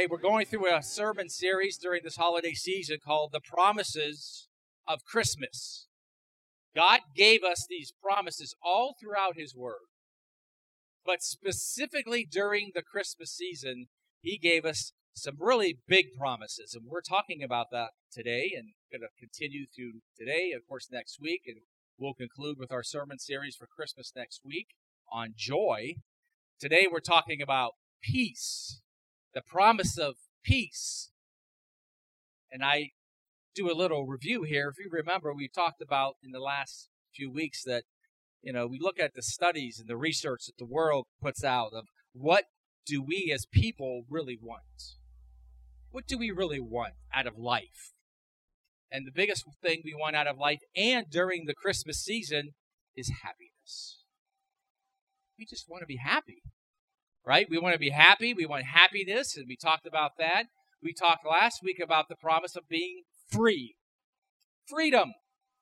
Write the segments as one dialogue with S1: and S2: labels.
S1: Hey, we're going through a sermon series during this holiday season called The Promises of Christmas. God gave us these promises all throughout His Word. But specifically during the Christmas season, He gave us some really big promises. And we're talking about that today and going to continue through today, of course, next week. And we'll conclude with our sermon series for Christmas next week on joy. Today we're talking about peace. The promise of peace. And I do a little review here. If you remember, we talked about in the last few weeks that, we look at the studies and the research that the world puts out of what do we as people really want? What do we really want out of life? And the biggest thing we want out of life and during the Christmas season is happiness. We just want to be happy. Right? We want to be happy. We want happiness, and we talked about that. We talked last week about the promise of being free. Freedom.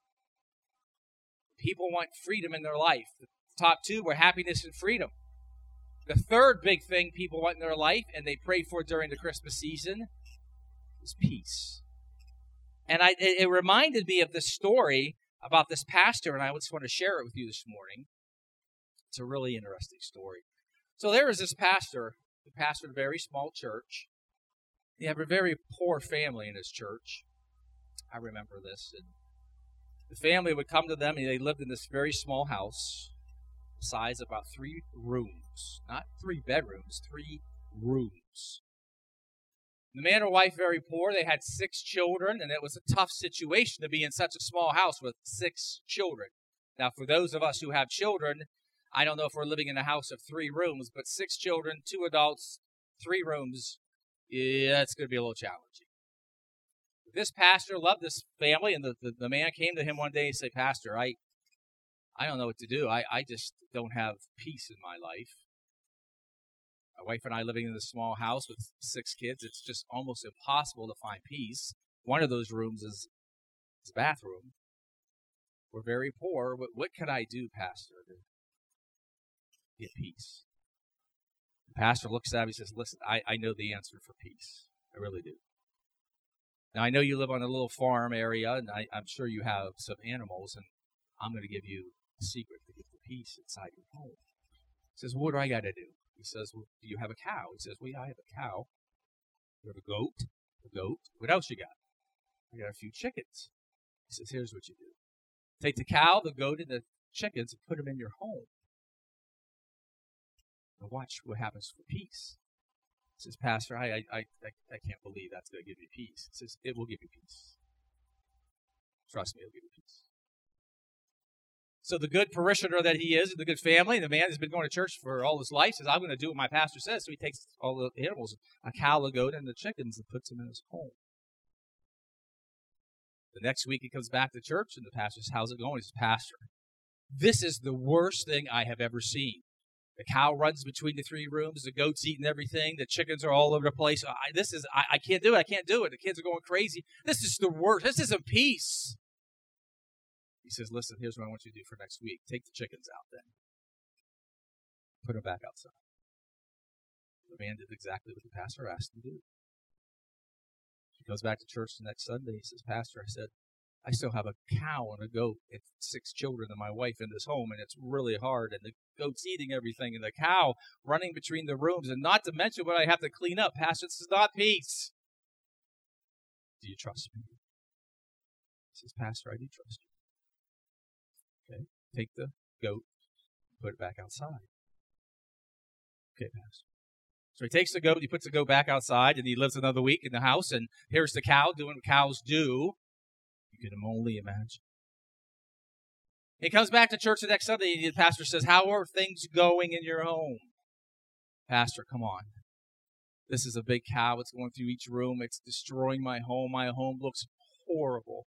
S1: People want freedom in their life. The top two were happiness and freedom. The third big thing people want in their life, and they pray for during the Christmas season, is peace. And it reminded me of this story about this pastor, and I just want to share it with you this morning. It's a really interesting story. So there was this pastor who pastored a very small church. He had a very poor family in his church. I remember this. And the family would come to them, and they lived in this very small house, the size of about 3 rooms. Not 3 bedrooms, 3 rooms. The man and wife, very poor. They had 6 children, and it was a tough situation to be in such a small house with 6 children. Now, for those of us who have children, I don't know if we're living in a house of 3 rooms, but 6 children, 2 adults, 3 rooms, yeah, it's going to be a little challenging. This pastor loved this family, and the man came to him one day and said, Pastor, I don't know what to do. I just don't have peace in my life. My wife and I living in this small house with 6 kids, it's just almost impossible to find peace. One of those rooms is the bathroom. We're very poor. What can I do, Pastor, to get peace? The pastor looks at him and says, listen, I know the answer for peace. I really do. Now, I know you live on a little farm area, and I'm sure you have some animals, and I'm going to give you a secret to get the peace inside your home. He says, well, what do I got to do? He says, well, do you have a cow? He says, well, yeah, I have a cow. You have a goat? A goat? What else you got? I got a few chickens. He says, here's what you do. Take the cow, the goat, and the chickens and put them in your home. And watch what happens for peace. He says, Pastor, I can't believe that's going to give you peace. He says, it will give you peace. Trust me, it'll give you peace. So the good parishioner that he is, the good family, the man has been going to church for all his life, says, I'm going to do what my pastor says. So he takes all the animals, a cow, a goat, and the chickens, and puts them in his home. The next week he comes back to church, and the pastor says, how's it going? He says, Pastor, this is the worst thing I have ever seen. The cow runs between the 3 rooms. The goat's eating everything. The chickens are all over the place. I can't do it. I can't do it. The kids are going crazy. This is the worst. This isn't peace. He says, listen, here's what I want you to do for next week. Take the chickens out then. Put them back outside. The man did exactly what the pastor asked him to do. He goes back to church the next Sunday. He says, Pastor, I still have a cow and a goat and 6 children and my wife in this home, and it's really hard, and the goat's eating everything, and the cow running between the rooms, and not to mention what I have to clean up. Pastor, this is not peace. Do you trust me? He says, Pastor, I do trust you. Okay, take the goat, put it back outside. Okay, Pastor. So he takes the goat, he puts the goat back outside, and he lives another week in the house, and here's the cow doing what cows do. You can only imagine. He comes back to church the next Sunday, and the pastor says, how are things going in your home? Pastor, come on. This is a big cow. It's going through each room. It's destroying my home. My home looks horrible.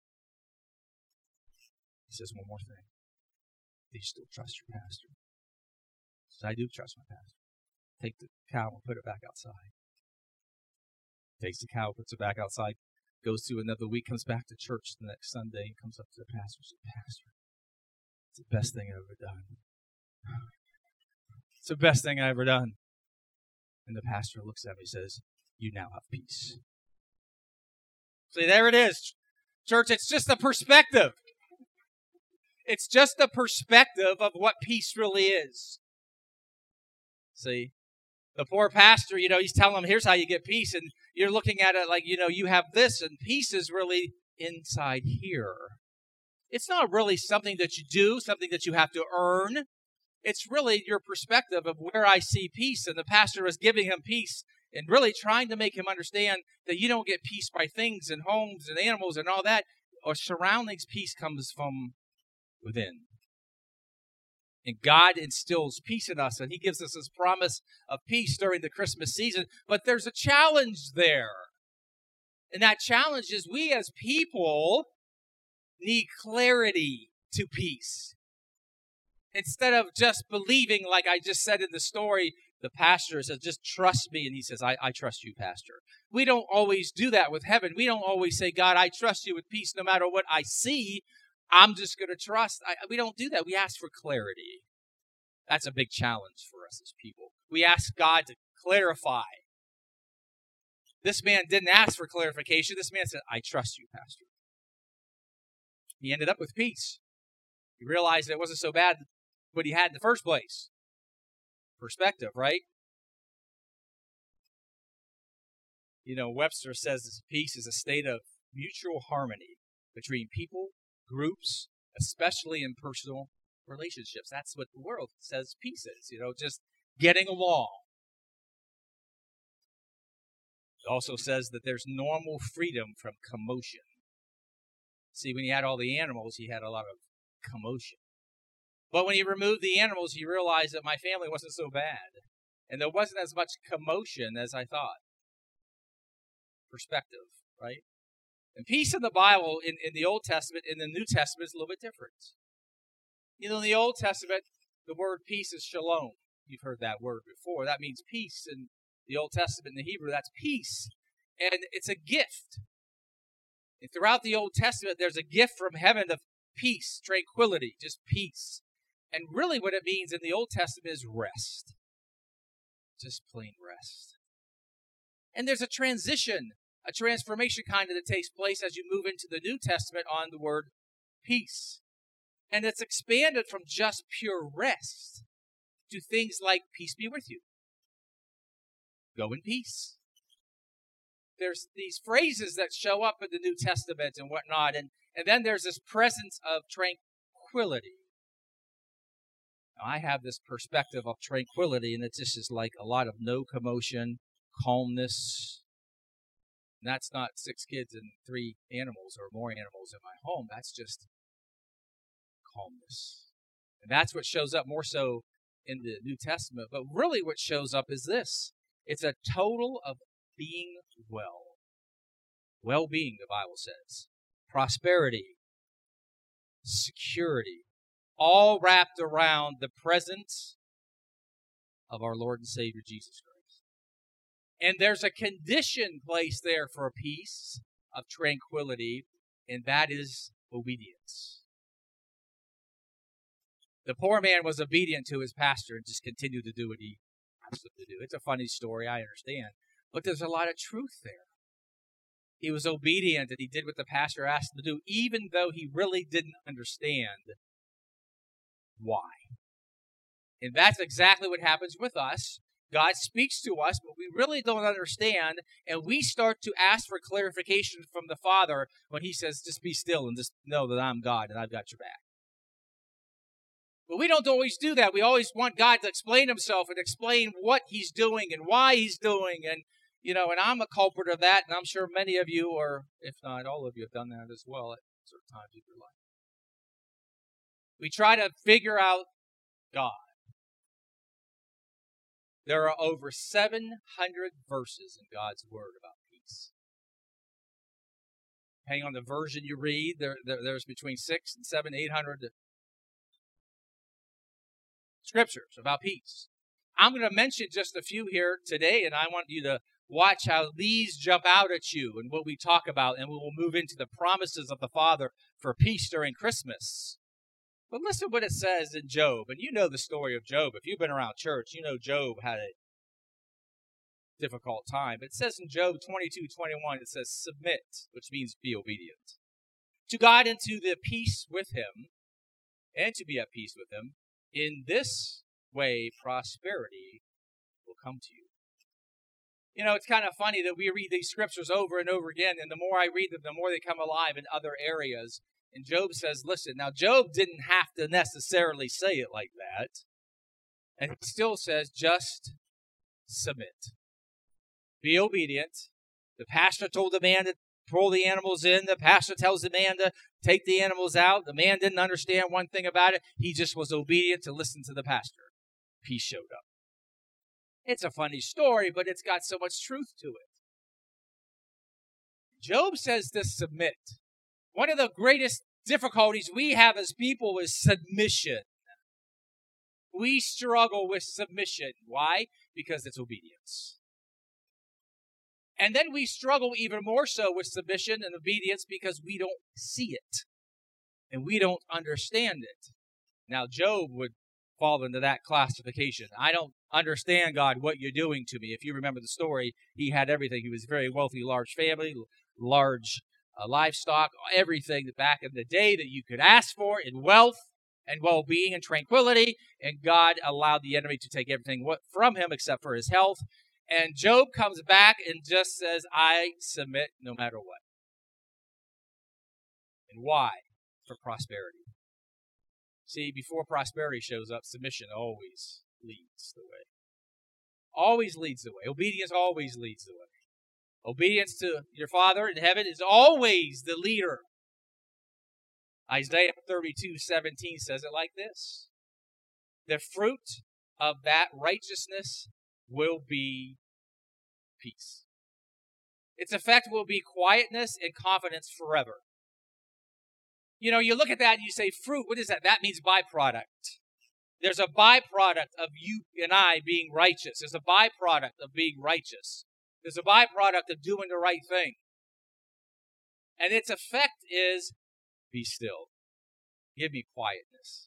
S1: He says, one more thing. Do you still trust your pastor? He says, I do trust my pastor. Take the cow and put it back outside. Takes the cow, puts it back outside, goes through another week, comes back to church the next Sunday, and comes up to the pastor and says, Pastor, it's the best thing I've ever done. It's the best thing I've ever done. And the pastor looks at me and says, you now have peace. See, there it is. Church, it's just a perspective. It's just a perspective of what peace really is. See, the poor pastor, he's telling them, here's how you get peace. And you're looking at it like, you have this, and peace is really inside here. It's not really something that you do, something that you have to earn. It's really your perspective of where I see peace. And the pastor is giving him peace and really trying to make him understand that you don't get peace by things and homes and animals and all that. Or surroundings. Peace comes from within. And God instills peace in us, and he gives us this promise of peace during the Christmas season. But there's a challenge there. And that challenge is we as people need clarity to peace. Instead of just believing, like I just said in the story, the pastor says, just trust me. And he says, I trust you, pastor. We don't always do that with heaven. We don't always say, God, I trust you with peace no matter what I see. I'm just going to trust. We don't do that. We ask for clarity. That's a big challenge for us as people. We ask God to clarify. This man didn't ask for clarification. This man said, I trust you, pastor. He ended up with peace. He realized it wasn't so bad what he had in the first place. Perspective, right? Webster says peace is a state of mutual harmony between people, groups, especially in personal relationships. That's what the world says peace is, just getting along. It also says that there's normal freedom from commotion. See, when he had all the animals, he had a lot of commotion. But when he removed the animals, he realized that my family wasn't so bad. And there wasn't as much commotion as I thought. Perspective, right? And peace in the Bible, in the Old Testament, in the New Testament, is a little bit different. In the Old Testament, the word peace is shalom. You've heard that word before. That means peace. In the Old Testament, in the Hebrew, that's peace. And it's a gift. And throughout the Old Testament, there's a gift from heaven of peace, tranquility, just peace. And really what it means in the Old Testament is rest. Just plain rest. And there's a transition, a transformation kind of that takes place as you move into the New Testament on the word peace. And it's expanded from just pure rest to things like peace be with you. Go in peace. There's these phrases that show up in the New Testament and whatnot. And then there's this presence of tranquility. Now, I have this perspective of tranquility, and it just is like a lot of no commotion, calmness. And that's not 6 kids and 3 animals or more animals in my home. That's just calmness. And that's what shows up more so in the New Testament. But really what shows up is this. It's a total of being well. Well-being, the Bible says. Prosperity. Security. All wrapped around the presence of our Lord and Savior Jesus Christ. And there's a condition placed there for peace, of tranquility, and that is obedience. The poor man was obedient to his pastor and just continued to do what he asked him to do. It's a funny story, I understand. But there's a lot of truth there. He was obedient and he did what the pastor asked him to do, even though he really didn't understand why. And that's exactly what happens with us. God speaks to us, but we really don't understand, and we start to ask for clarification from the Father when he says, just be still and just know that I'm God and I've got your back. But we don't always do that. We always want God to explain himself and explain what he's doing and why he's doing. And, and I'm a culprit of that, and I'm sure many of you, or if not all of you, have done that as well at certain times of your life. We try to figure out God. There are over 700 verses in God's Word about peace. Depending on the version you read, there's between 600 and 700, 800 scriptures about peace. I'm going to mention just a few here today, and I want you to watch how these jump out at you and what we talk about, and we will move into the promises of the Father for peace during Christmas. But listen what it says in Job. And you know the story of Job. If you've been around church, you know Job had a difficult time. It says in Job 22:21, it says, submit, which means be obedient to God and to the peace with him, and to be at peace with him. In this way, prosperity will come to you. You know, it's kind of funny that we read these scriptures over and over again, and the more I read them, the more they come alive in other areas. And Job says, listen, now Job didn't have to necessarily say it like that. And he still says, just submit. Be obedient. The pastor told the man to pull the animals in. The pastor tells the man to take the animals out. The man didn't understand one thing about it. He just was obedient to listen to the pastor. Peace showed up. It's a funny story, but it's got so much truth to it. Job says to submit. One of the greatest difficulties we have as people is submission. We struggle with submission. Why? Because it's obedience. And then we struggle even more so with submission and obedience because we don't see it. And we don't understand it. Now, Job would fall into that classification. I don't understand, God, what you're doing to me. If you remember the story, he had everything. He was a very wealthy, large family, large livestock, everything back in the day that you could ask for in wealth and well-being and tranquility. And God allowed the enemy to take everything from him except for his health. And Job comes back and just says, I submit no matter what. And why? For prosperity. See, before prosperity shows up, submission always leads the way. Always leads the way. Obedience always leads the way. Obedience to your Father in heaven is always the leader. Isaiah 32:17 says it like this. The fruit of that righteousness will be peace. Its effect will be quietness and confidence forever. You know, you look at that and you say, fruit, what is that? That means byproduct. There's a byproduct of you and I being righteous. There's a byproduct of being righteous. There's a byproduct of doing the right thing. And its effect is, be still. Give me quietness.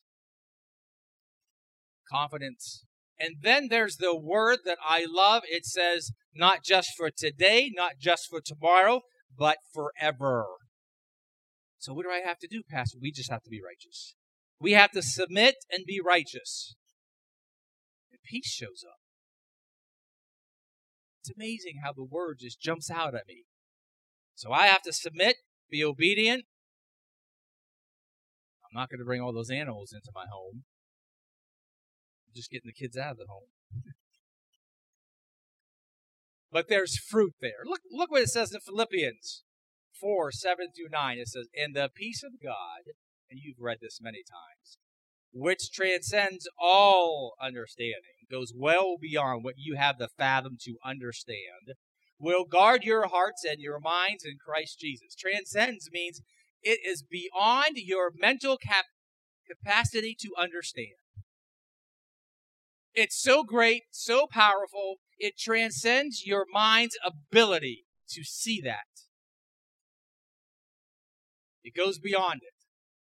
S1: Confidence. And then there's the word that I love. It says, not just for today, not just for tomorrow, but forever. So what do I have to do, Pastor? We just have to be righteous. We have to submit and be righteous. And peace shows up. It's amazing how the word just jumps out at me. So I have to submit, be obedient. I'm not going to bring all those animals into my home. I'm just getting the kids out of the home. But there's fruit there. Look what it says in Philippians 4:7-9. It says, and the peace of God, and you've read this many times, which transcends all understanding, goes well beyond what you have the fathom to understand, will guard your hearts and your minds in Christ Jesus. Transcends means it is beyond your mental capacity to understand. It's so great, so powerful, it transcends your mind's ability to see that. It goes beyond it.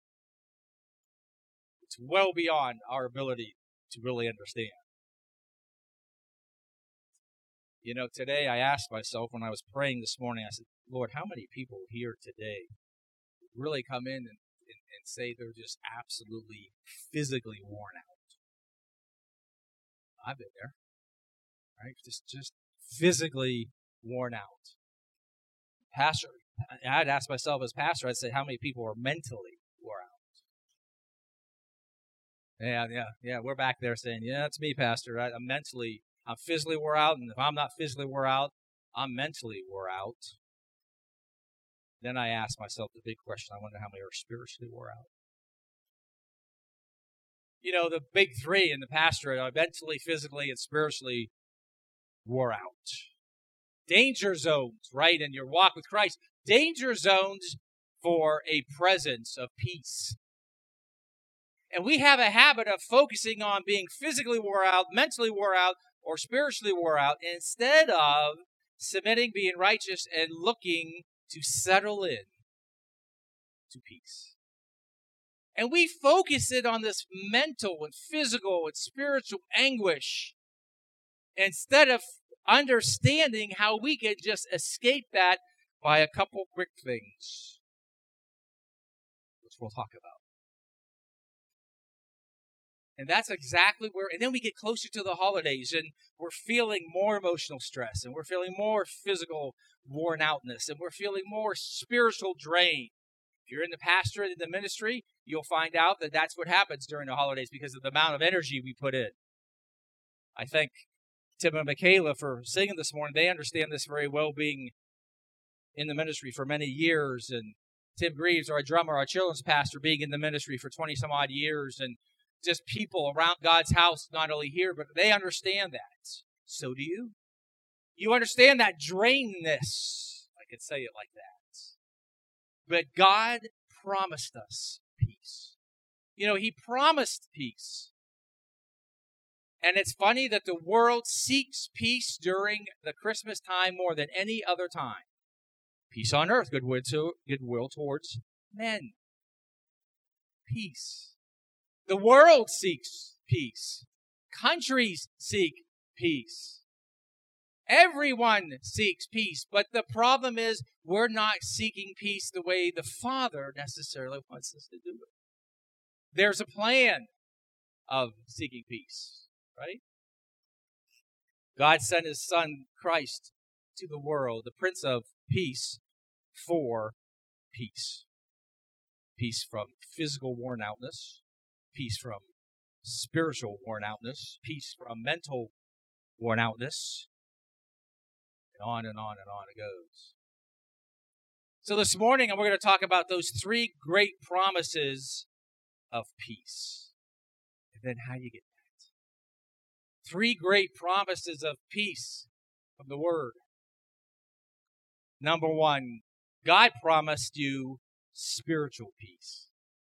S1: It's well beyond our ability to really understand. You know, today I asked myself when I was praying this morning, I said, Lord, how many people here today really come in and say they're just absolutely physically worn out? I've been there, right? Just physically worn out. Pastor, I'd ask myself as pastor, I'd say, how many people are mentally wore out? Yeah, we're back there saying, yeah, that's me, Pastor. I'm physically wore out, and if I'm not physically wore out, I'm mentally wore out. Then I ask myself the big question, I wonder how many are spiritually wore out. You know, the big three in the pastorate are mentally, physically, and spiritually wore out. Danger zones, right, in your walk with Christ. Danger zones for a presence of peace. And we have a habit of focusing on being physically wore out, mentally wore out, or spiritually wore out, instead of submitting, being righteous, and looking to settle in to peace. And we focus it on this mental and physical and spiritual anguish instead of understanding how we can just escape that by a couple quick things, which we'll talk about. And that's exactly where, and then we get closer to the holidays and we're feeling more emotional stress and we're feeling more physical worn outness and we're feeling more spiritual drain. If you're in the pastorate, in the ministry, you'll find out that that's what happens during the holidays because of the amount of energy we put in. I thank Tim and Michaela for singing this morning. They understand this very well, being in the ministry for many years. And Tim Greaves, our drummer, our children's pastor, being in the ministry for 20 some odd years. And just people around God's house, not only here, but they understand that. So do you. You understand that drainness. I could say it like that. But God promised us peace. You know, He promised peace. And it's funny that the world seeks peace during the Christmas time more than any other time. Peace on earth, goodwill towards men. Peace. The world seeks peace. Countries seek peace. Everyone seeks peace, but the problem is we're not seeking peace the way the Father necessarily wants us to do it. There's a plan of seeking peace, right? God sent His Son, Christ, to the world, the Prince of Peace, for peace. Peace from physical worn outness, peace from spiritual worn outness, peace from mental worn outness, and on and on and on it goes. So this morning, we're going to talk about those three great promises of peace, and then how you get that. Three great promises of peace from the Word. Number one, God promised you spiritual peace.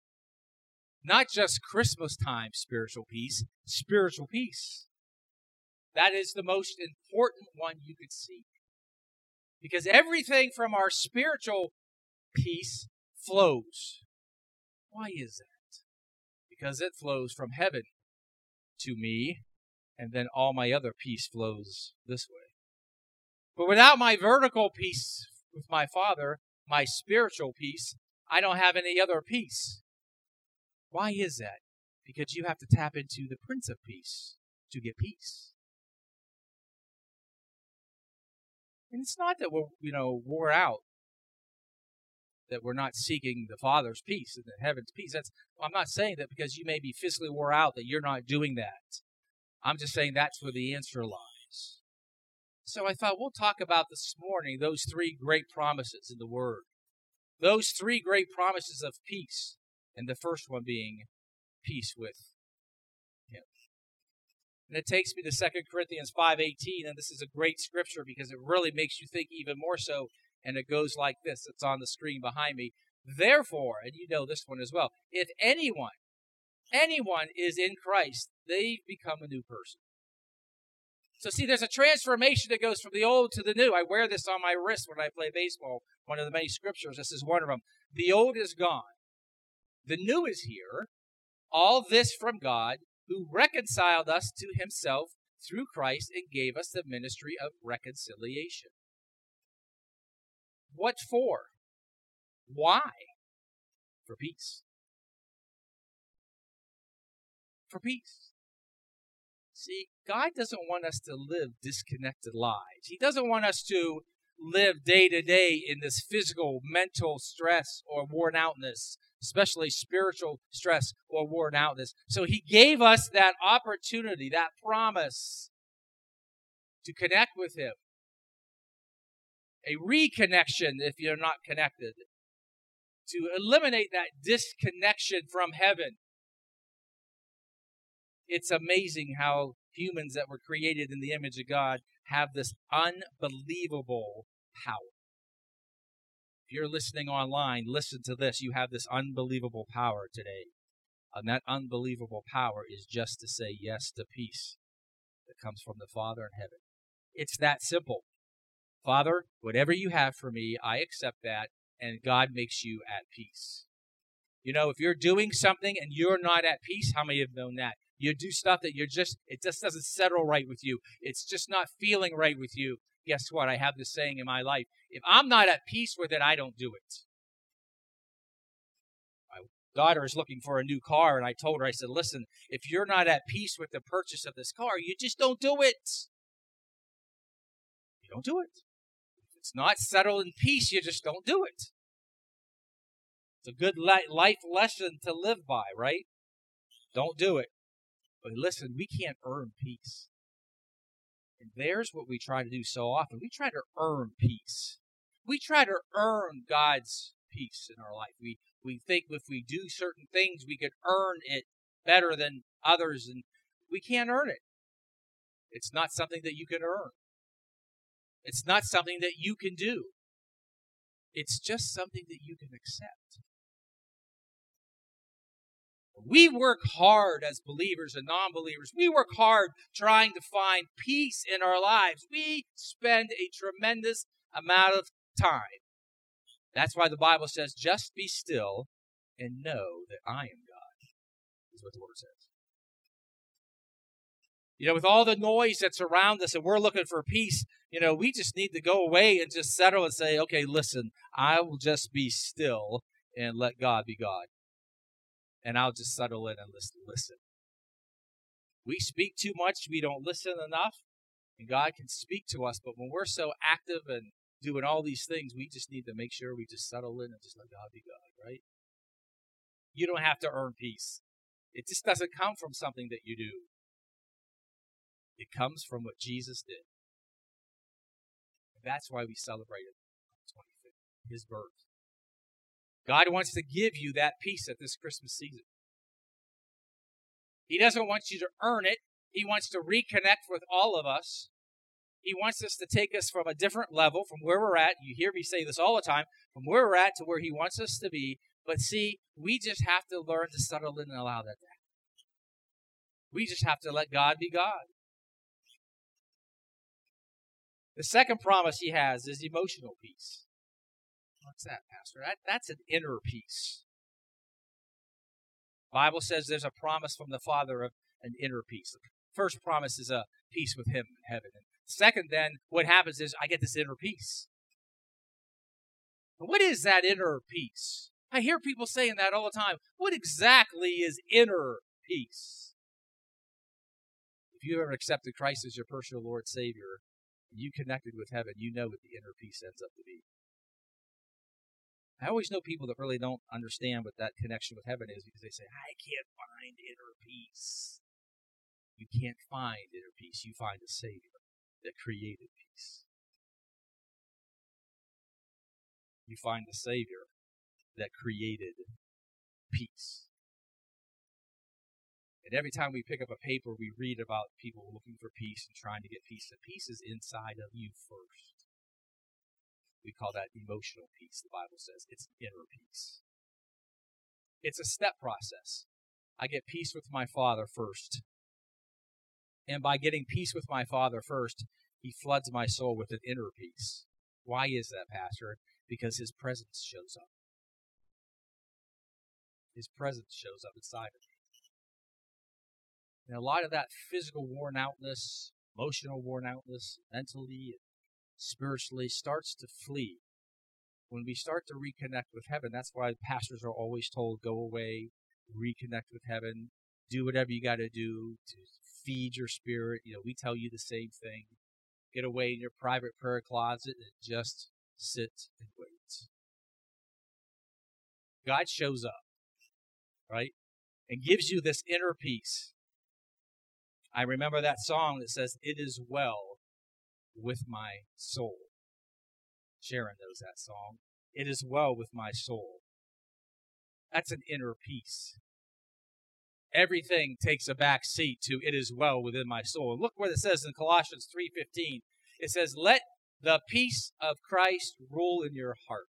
S1: Not just Christmas time spiritual peace, spiritual peace. That is the most important one you could seek. Because everything from our spiritual peace flows. Why is that? Because it flows from heaven to me, and then all my other peace flows this way. But without my vertical peace with my Father, my spiritual peace, I don't have any other peace. Why is that? Because you have to tap into the Prince of Peace to get peace. And it's not that we're, wore out, that we're not seeking the Father's peace and the heaven's peace. I'm not saying that because you may be physically wore out that you're not doing that. I'm just saying that's where the answer lies. So I thought we'll talk about this morning those three great promises in the Word. Those three great promises of peace. And the first one being peace with Him. And it takes me to 2 Corinthians 5:18, and this is a great scripture because it really makes you think even more so, and it goes like this. It's on the screen behind me. Therefore, and you know this one as well, if anyone is in Christ, they've become a new person. So see, there's a transformation that goes from the old to the new. I wear this on my wrist when I play baseball. One of the many scriptures, this is one of them. The old is gone. The new is here. All this from God, who reconciled us to Himself through Christ and gave us the ministry of reconciliation. What for? Why? For peace. For peace. See, God doesn't want us to live disconnected lives. He doesn't want us to live day to day in this physical, mental stress or worn outness, especially spiritual stress or worn outness. So He gave us that opportunity, that promise to connect with Him. A reconnection if you're not connected. To eliminate that disconnection from heaven. It's amazing how humans that were created in the image of God have this unbelievable power. If you're listening online, listen to this. You have this unbelievable power today. And that unbelievable power is just to say yes to peace that comes from the Father in heaven. It's that simple. Father, whatever you have for me, I accept that, and God makes you at peace. You know, if you're doing something and you're not at peace, how many have known that? You do stuff that it just doesn't settle right with you. It's just not feeling right with you. Guess what? I have this saying in my life. If I'm not at peace with it, I don't do it. My daughter is looking for a new car, and I told her, I said, listen, if you're not at peace with the purchase of this car, you just don't do it. You don't do it. If it's not settled in peace, you just don't do it. It's a good life lesson to live by, right? Don't do it. But listen, we can't earn peace. And there's what we try to do so often. We try to earn peace. We try to earn God's peace in our life. We think if we do certain things, we could earn it better than others, and we can't earn it. It's not something that you can earn. It's not something that you can do. It's just something that you can accept. We work hard as believers and non-believers. We work hard trying to find peace in our lives. We spend a tremendous amount of time. That's why the Bible says, just be still and know that I am God, is what the word says. You know, with all the noise that's around us and we're looking for peace, you know, we just need to go away and just settle and say, okay, listen, I will just be still and let God be God. And I'll just settle in and listen. We speak too much. We don't listen enough. And God can speak to us. But when we're so active and doing all these things, we just need to make sure we just settle in and just let God be God, right? You don't have to earn peace. It just doesn't come from something that you do. It comes from what Jesus did. And that's why we celebrate it on the 25th, his birth. God wants to give you that peace at this Christmas season. He doesn't want you to earn it. He wants to reconnect with all of us. He wants us to take us from a different level, from where we're at. You hear me say this all the time, from where we're at to where he wants us to be. But see, we just have to learn to settle in and allow that to happen. We just have to let God be God. The second promise he has is emotional peace. What's that, Pastor? That's an inner peace. The Bible says there's a promise from the Father of an inner peace. The first promise is a peace with him in heaven. And second, then, what happens is I get this inner peace. But what is that inner peace? I hear people saying that all the time. What exactly is inner peace? If you ever accepted Christ as your personal Lord Savior, and you connected with heaven, you know what the inner peace ends up to be. I always know people that really don't understand what that connection with heaven is because they say, I can't find inner peace. You can't find inner peace. You find a Savior that created peace. You find the Savior that created peace. And every time we pick up a paper, we read about people looking for peace and trying to get peace. The peace is inside of you first. We call that emotional peace, the Bible says. It's inner peace. It's a step process. I get peace with my Father first. And by getting peace with my Father first, he floods my soul with an inner peace. Why is that, Pastor? Because his presence shows up. His presence shows up inside of me. And a lot of that physical worn outness, emotional worn outness, mentally and spiritually starts to flee when we start to reconnect with heaven. That's why pastors are always told, go away, reconnect with heaven, do whatever you got to do to feed your spirit. You know, we tell you the same thing. Get away in your private prayer closet and just sit and wait. God shows up, right, and gives you this inner peace. I remember that song that says, it is well with my soul. Sharon knows that song. It is well with my soul. That's an inner peace. Everything takes a back seat to it is well within my soul. And look what it says in Colossians 3:15. It says, let the peace of Christ rule in your heart.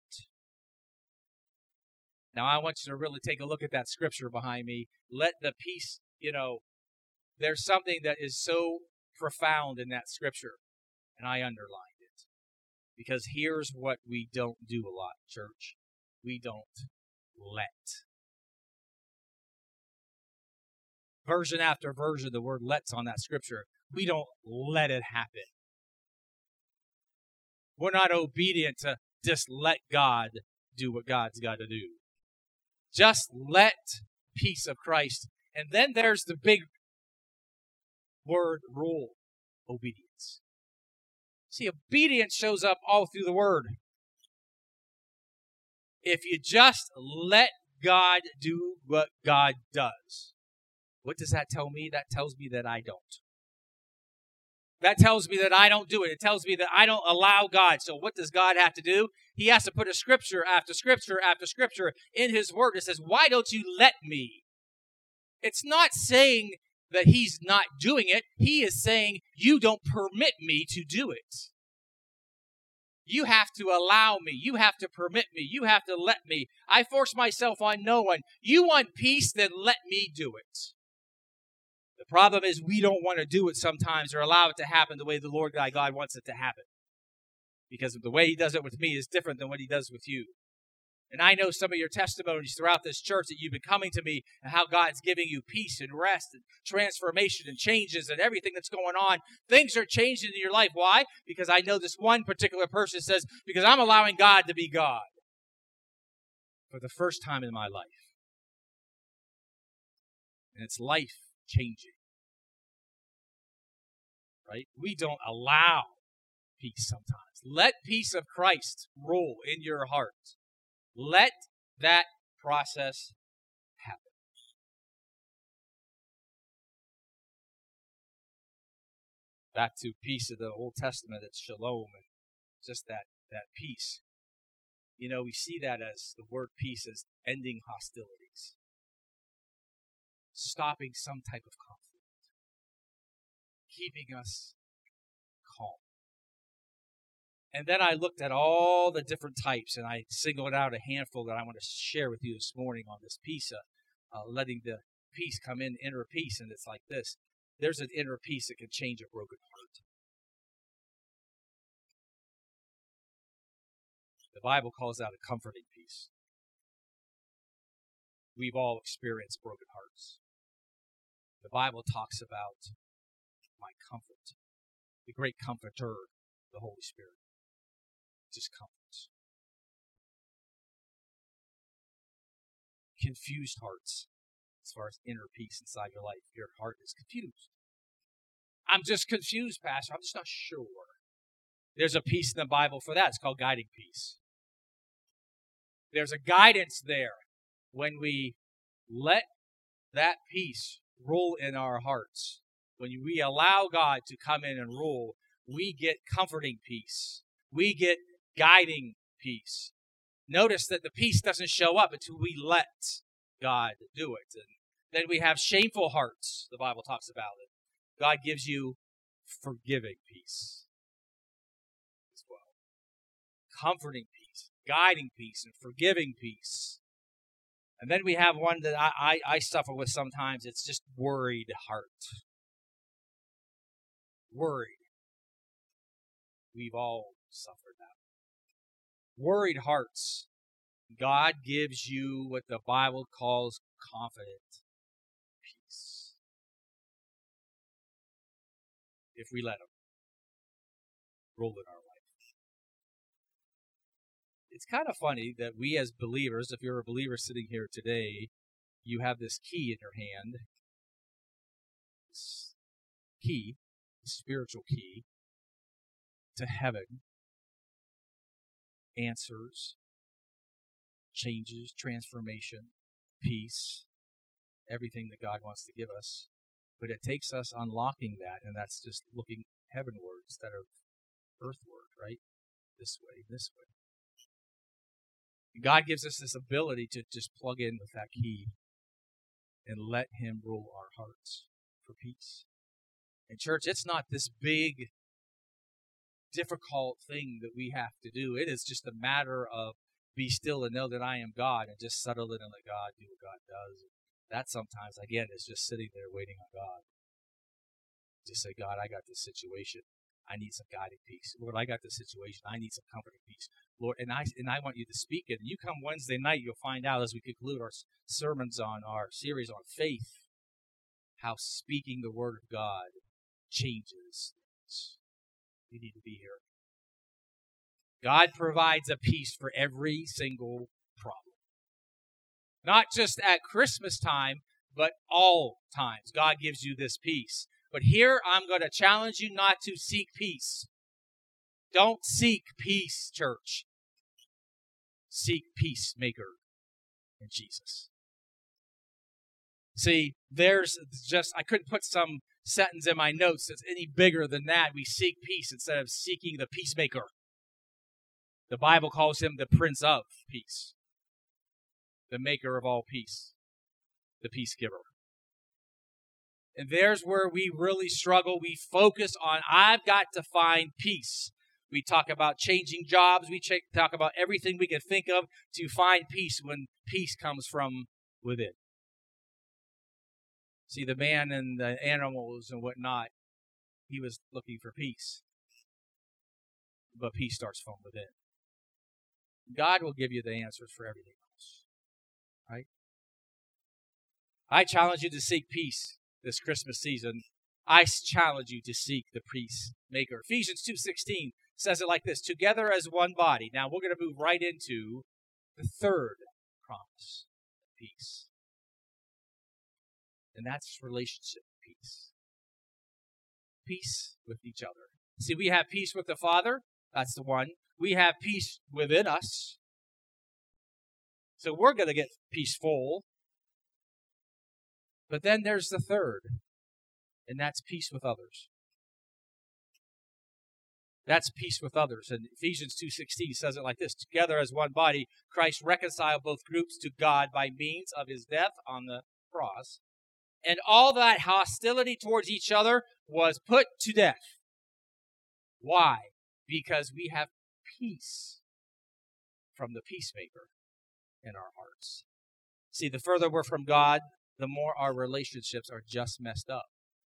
S1: Now, I want you to really take a look at that scripture behind me. Let the peace, there's something that is so profound in that scripture. And I underlined it. Because here's what we don't do a lot, church. We don't let. version after version, the word let's on that scripture. We don't let it happen. We're not obedient to just let God do what God's got to do. Just let peace of Christ. And then there's the big word rule, obedience. See, obedience shows up all through the word. If you just let God do what God does, what does that tell me? That tells me that I don't. That tells me that I don't do it. It tells me that I don't allow God. So what does God have to do? He has to put a scripture after scripture after scripture in his word. It says, why don't you let me? It's not saying that he's not doing it. He is saying, you don't permit me to do it. You have to allow me. You have to permit me. You have to let me. I force myself on no one. You want peace? Then let me do it. The problem is we don't want to do it sometimes or allow it to happen the way the Lord thy God wants it to happen. Because the way he does it with me is different than what he does with you. And I know some of your testimonies throughout this church that you've been coming to me and how God's giving you peace and rest and transformation and changes and everything that's going on. Things are changing in your life. Why? Because I know this one particular person says, because I'm allowing God to be God for the first time in my life. And it's life changing. Right? We don't allow peace sometimes. Let peace of Christ rule in your heart. Let that process happen. Back to peace of the Old Testament, it's shalom, and just that peace. You know, we see that as the word peace as ending hostilities, stopping some type of conflict, keeping us calm. And then I looked at all the different types, and I singled out a handful that I want to share with you this morning on this peace, letting the peace come in, inner peace, and it's like this. There's an inner peace that can change a broken heart. The Bible calls that a comforting peace. We've all experienced broken hearts. The Bible talks about my comfort, the great comforter, the Holy Spirit. Just comforts. Confused hearts, as far as inner peace inside your life. Your heart is confused. I'm just confused, Pastor. I'm just not sure. There's a peace in the Bible for that. It's called guiding peace. There's a guidance there when we let that peace rule in our hearts. When we allow God to come in and rule, we get comforting peace. We get guiding peace. Notice that the peace doesn't show up until we let God do it. And then we have shameful hearts, the Bible talks about it. God gives you forgiving peace as well. Comforting peace, guiding peace, and forgiving peace. And then we have one that I suffer with sometimes. It's just worried heart. Worried. We've all suffered that. Worried hearts. God gives you what the Bible calls confident peace. If we let Him rule in our life. It's kind of funny that we as believers, if you're a believer sitting here today, you have this key in your hand. This key, spiritual key, to heaven. Answers, changes, transformation, peace, everything that God wants to give us. But it takes us unlocking that, and that's just looking heavenward instead of earthward, right? This way, this way. God gives us this ability to just plug in with that key and let Him rule our hearts for peace. And church, it's not this big, difficult thing that we have to do. It is just a matter of be still and know that I am God, and just settle it and let God do what God does. That sometimes, again, is just sitting there waiting on God. Just say, God, I got this situation. I need some guiding peace. Lord, I got this situation. I need some comforting peace. Lord, and I want you to speak it. And you come Wednesday night, you'll find out as we conclude our sermons on our series on faith, how speaking the word of God changes things. You need to be here. God provides a peace for every single problem. Not just at Christmas time, but all times. God gives you this peace. But here I'm going to challenge you not to seek peace. Don't seek peace, church. Seek peacemaker in Jesus. See, I couldn't put some sentence in my notes that's any bigger than that. We seek peace instead of seeking the peacemaker. The Bible calls him the Prince of Peace, the maker of all peace, the peace giver. And there's where we really struggle. We focus on, I've got to find peace. We talk about changing jobs. We talk about everything we can think of to find peace when peace comes from within. See, the man and the animals and whatnot, he was looking for peace. But peace starts from within. God will give you the answers for everything else. Right? I challenge you to seek peace this Christmas season. I challenge you to seek the peacemaker. Ephesians 2:16 says it like this: together as one body. Now we're going to move right into the third promise of peace. And that's relationship peace. Peace with each other. See, we have peace with the Father. That's the one. We have peace within us. So we're going to get peaceful. But then there's the third, and that's peace with others. That's peace with others. And Ephesians 2:16 says it like this: together as one body, Christ reconciled both groups to God by means of his death on the cross. And all that hostility towards each other was put to death. Why? Because we have peace from the peacemaker in our hearts. See, the further we're from God, the more our relationships are just messed up.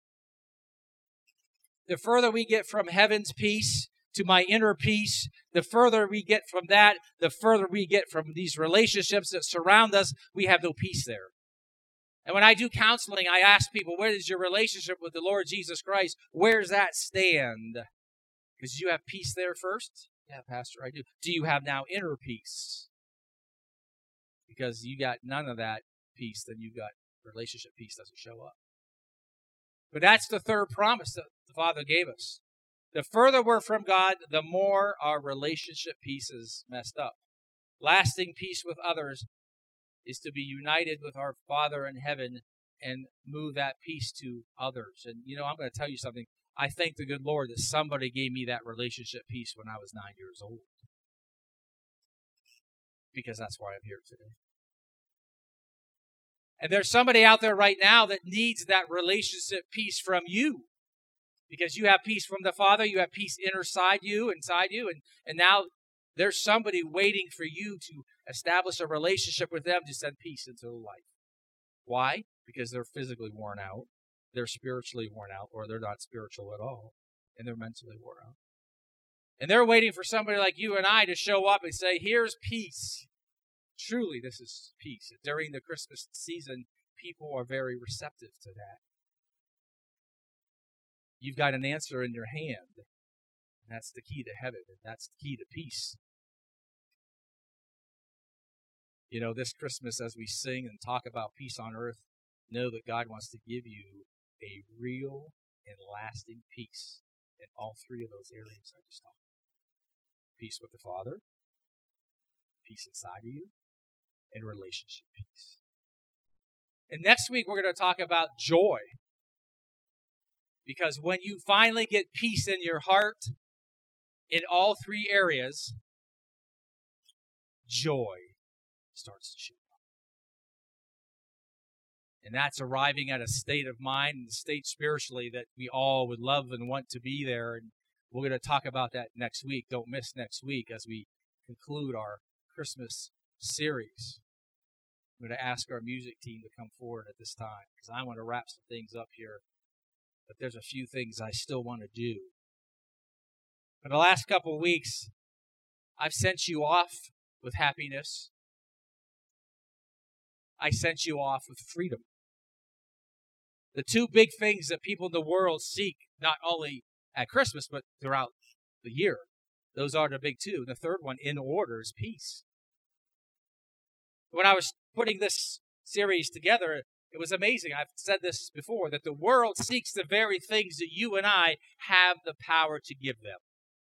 S1: The further we get from heaven's peace to my inner peace, the further we get from that, the further we get from these relationships that surround us, we have no peace there. And when I do counseling, I ask people, where is your relationship with the Lord Jesus Christ? Where's that stand? Because you have peace there first? Yeah, Pastor, I do. Do you have now inner peace? Because you got none of that peace, then you got relationship peace doesn't show up. But that's the third promise that the Father gave us. The further we're from God, the more our relationship peace is messed up. Lasting peace with others is to be united with our Father in heaven and move that peace to others. And, I'm going to tell you something. I thank the good Lord that somebody gave me that relationship peace when I was 9 years old. Because that's why I'm here today. And there's somebody out there right now that needs that relationship peace from you. Because you have peace from the Father, you have peace inside you, and now there's somebody waiting for you to establish a relationship with them to send peace into their life. Why? Because they're physically worn out, they're spiritually worn out, or they're not spiritual at all, and they're mentally worn out. And they're waiting for somebody like you and I to show up and say, here's peace. Truly, this is peace. During the Christmas season, people are very receptive to that. You've got an answer in your hand. And that's the key to heaven, and that's the key to peace. This Christmas, as we sing and talk about peace on earth, know that God wants to give you a real and lasting peace in all three of those areas I just talked about. Peace with the Father, peace inside of you, and relationship peace. And next week, we're going to talk about joy. Because when you finally get peace in your heart, in all three areas, joy starts to show up. And that's arriving at a state of mind and a state spiritually that we all would love and want to be there. And we're going to talk about that next week. Don't miss next week as we conclude our Christmas series. I'm going to ask our music team to come forward at this time because I want to wrap some things up here. But there's a few things I still want to do. For the last couple of weeks, I've sent you off with happiness. I sent you off with freedom. The two big things that people in the world seek, not only at Christmas, but throughout the year. Those are the big two. The third one, in order, is peace. When I was putting this series together, it was amazing. I've said this before, that the world seeks the very things that you and I have the power to give them.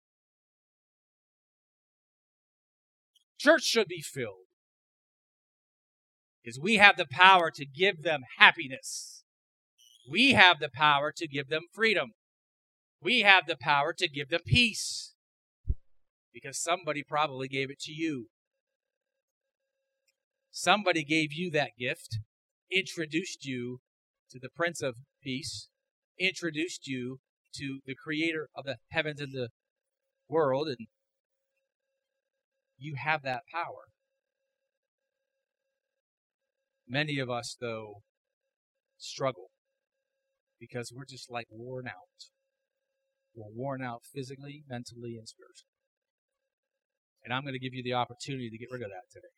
S1: Church should be filled, because we have the power to give them happiness. We have the power to give them freedom. We have the power to give them peace, because somebody probably gave it to you. Somebody gave you that gift, introduced you to the Prince of Peace, introduced you to the Creator of the heavens and the world, and you have that power. Many of us, though, struggle because we're just like worn out. We're worn out physically, mentally, and spiritually. And I'm going to give you the opportunity to get rid of that today.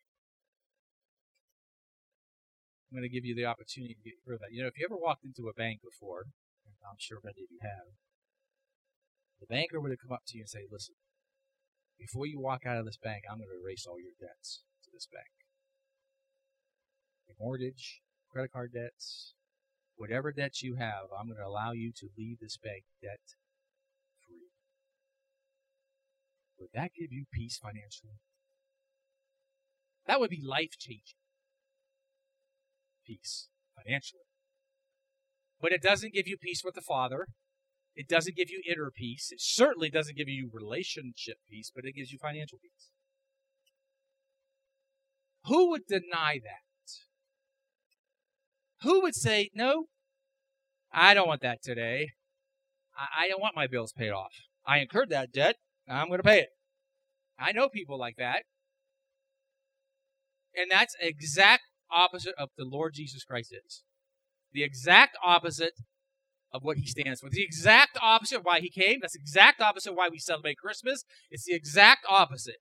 S1: I'm going to give you the opportunity to get rid of that. You know, if you ever walked into a bank before, and I'm sure many of you have, the banker would have come up to you and say, listen, before you walk out of this bank, I'm going to erase all your debts to this bank. Your mortgage, credit card debts, whatever debts you have, I'm going to allow you to leave this bank debt-free. Would that give you peace financially? That would be life-changing. Peace financially. But it doesn't give you peace with the Father. It doesn't give you inner peace. It certainly doesn't give you relationship peace, but it gives you financial peace. Who would deny that? Who would say, no, I don't want that today. I don't want my bills paid off. I incurred that debt. I'm going to pay it. I know people like that. And that's exact opposite of the Lord Jesus Christ is. The exact opposite of what he stands for. The exact opposite of why he came. That's the exact opposite of why we celebrate Christmas. It's the exact opposite.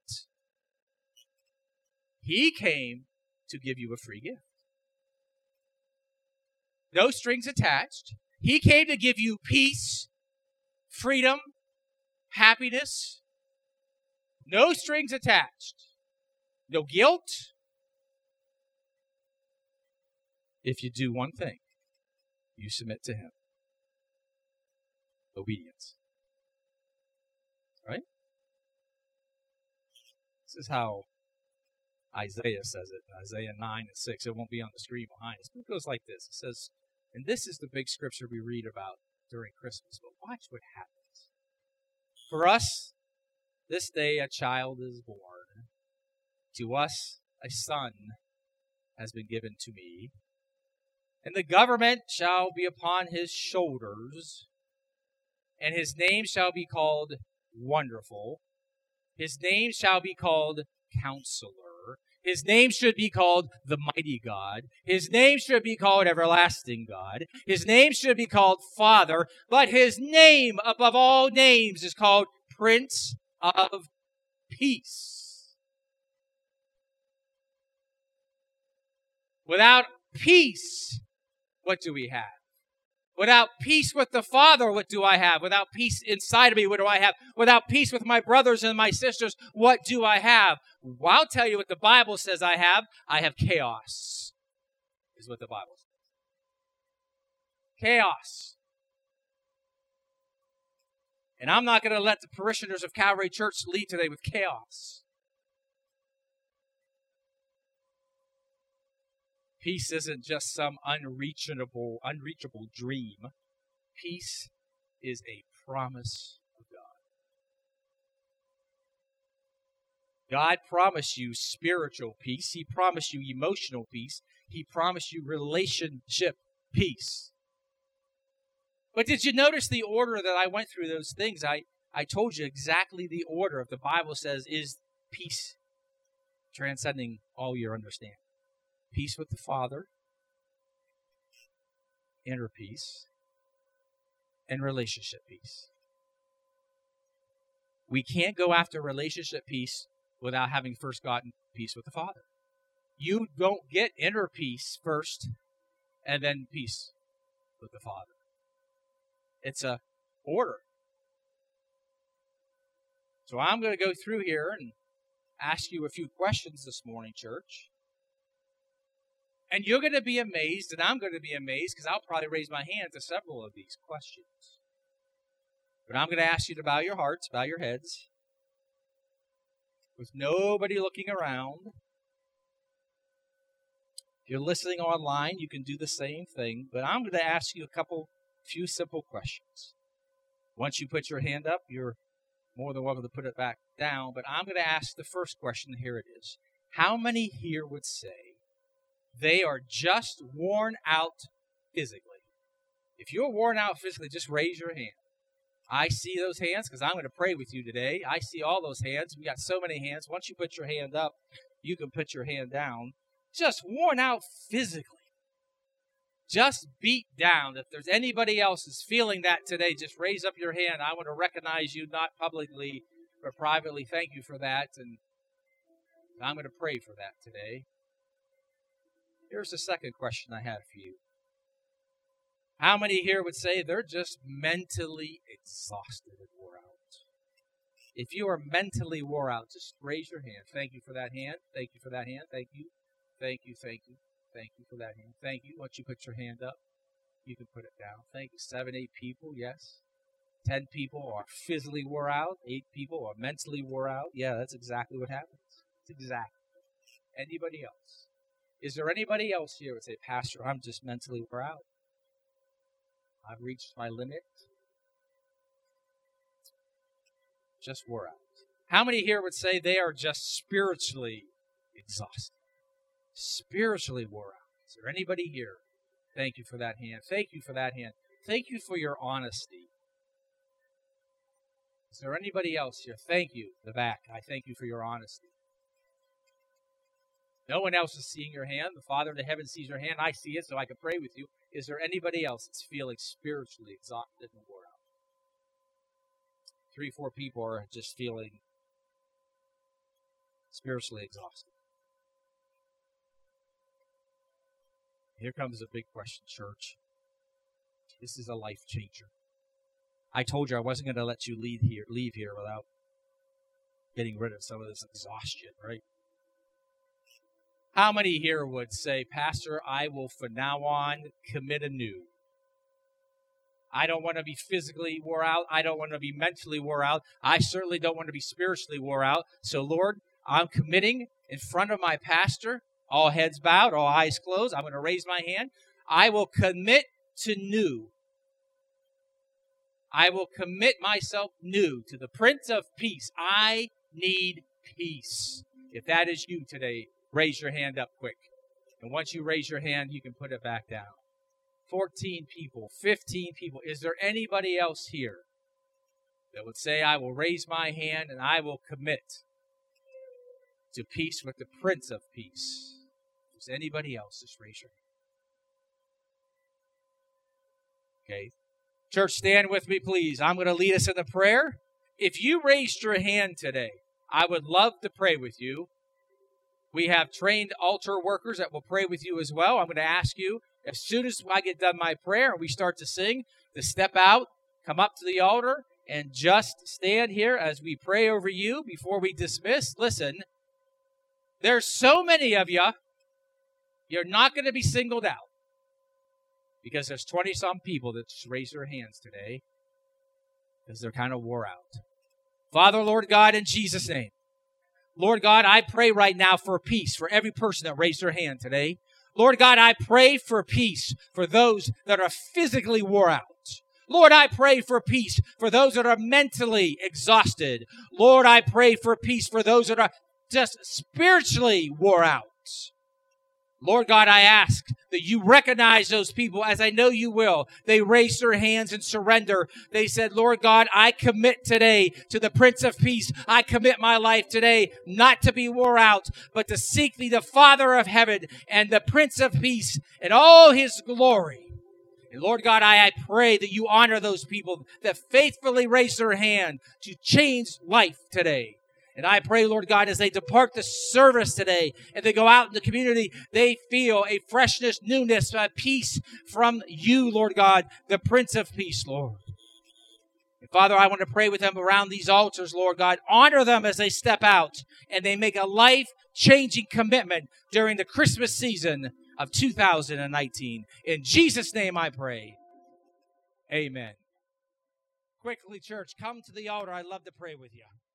S1: He came to give you a free gift. No strings attached. He came to give you peace, freedom, happiness. No strings attached. No guilt. If you do one thing, you submit to him. Obedience. Right? This is how Isaiah says it. Isaiah 9:6. It won't be on the screen behind us. But it goes like this. It says, and this is the big scripture we read about during Christmas. But watch what happens. For us, this day a child is born. To us, a son has been given to me. And the government shall be upon his shoulders. And his name shall be called Wonderful. His name shall be called Counselor. His name should be called the Mighty God. His name should be called Everlasting God. His name should be called Father. But his name above all names is called Prince of Peace. Without peace, what do we have? Without peace with the Father, what do I have? Without peace inside of me, what do I have? Without peace with my brothers and my sisters, what do I have? Well, I'll tell you what the Bible says I have. I have chaos, is what the Bible says. Chaos. And I'm not going to let the parishioners of Calvary Church lead today with chaos. Peace isn't just some unreachable dream. Peace is a promise of God. God promised you spiritual peace. He promised you emotional peace. He promised you relationship peace. But did you notice the order that I went through those things? I told you exactly the order of the Bible says is peace transcending all your understanding. Peace with the Father, inner peace, and relationship peace. We can't go after relationship peace without having first gotten peace with the Father. You don't get inner peace first and then peace with the Father. It's a order. So I'm going to go through here and ask you a few questions this morning, church. And you're going to be amazed, and I'm going to be amazed, because I'll probably raise my hand to several of these questions. But I'm going to ask you to bow your hearts, bow your heads, with nobody looking around. If you're listening online, you can do the same thing. But I'm going to ask you a few simple questions. Once you put your hand up, you're more than welcome to put it back down. But I'm going to ask the first question. Here it is. How many here would say they are just worn out physically? If you're worn out physically, just raise your hand. I see those hands because I'm going to pray with you today. I see all those hands. We got so many hands. Once you put your hand up, you can put your hand down. Just worn out physically. Just beat down. If there's anybody else who's feeling that today, just raise up your hand. I want to recognize you, not publicly, but privately. Thank you for that. And I'm going to pray for that today. Here's the second question I had for you. How many here would say they're just mentally exhausted and wore out? If you are mentally wore out, just raise your hand. Thank you for that hand. Thank you for that hand. Thank you. Thank you. Thank you. Thank you for that hand. Thank you. Once you put your hand up, you can put it down. Thank you. 7, 8 people, yes. 10 people are physically wore out. 8 people are mentally wore out. Yeah, that's exactly what happens. It's exactly. Anybody else? Is there anybody else here who would say, Pastor, I'm just mentally wore out? I've reached my limit. Just wore out. How many here would say they are just spiritually exhausted? Spiritually wore out. Is there anybody here? Thank you for that hand. Thank you for that hand. Thank you for your honesty. Is there anybody else here? Thank you. The back. I thank you for your honesty. No one else is seeing your hand. The Father in the heaven sees your hand. I see it, so I can pray with you. Is there anybody else that's feeling spiritually exhausted and wore out? 3, 4 people are just feeling spiritually exhausted. Here comes a big question, church. This is a life changer. I told you I wasn't going to let you leave here without getting rid of some of this exhaustion, right? How many here would say, Pastor, I will from now on commit anew? I don't want to be physically wore out. I don't want to be mentally wore out. I certainly don't want to be spiritually wore out. So, Lord, I'm committing in front of my pastor, all heads bowed, all eyes closed. I'm going to raise my hand. I will commit to new. I will commit myself new to the Prince of Peace. I need peace. If that is you today, raise your hand up quick. And once you raise your hand, you can put it back down. 14 people, 15 people. Is there anybody else here that would say, I will raise my hand and I will commit to peace with the Prince of Peace? Is anybody else? Just raise your hand. Okay. Church, stand with me, please. I'm going to lead us in a prayer. If you raised your hand today, I would love to pray with you. We have trained altar workers that will pray with you as well. I'm going to ask you, as soon as I get done my prayer and we start to sing, to step out, come up to the altar, and just stand here as we pray over you before we dismiss. Listen, there's so many of you, you're not going to be singled out. Because there's 20-some people that just raise their hands today because they're kind of wore out. Father, Lord God, in Jesus' name. Lord God, I pray right now for peace for every person that raised their hand today. Lord God, I pray for peace for those that are physically wore out. Lord, I pray for peace for those that are mentally exhausted. Lord, I pray for peace for those that are just spiritually wore out. Lord God, I ask that you recognize those people, as I know you will. They raised their hands in surrender. They said, Lord God, I commit today to the Prince of Peace. I commit my life today not to be wore out, but to seek thee, the Father of heaven and the Prince of Peace and all his glory. And Lord God, I pray that you honor those people that faithfully raise their hand to change life today. And I pray, Lord God, as they depart the service today and they go out in the community, they feel a freshness, newness, a peace from you, Lord God, the Prince of Peace, Lord. And Father, I want to pray with them around these altars, Lord God. Honor them as they step out and they make a life-changing commitment during the Christmas season of 2019. In Jesus' name I pray. Amen. Quickly, church, come to the altar. I'd love to pray with you.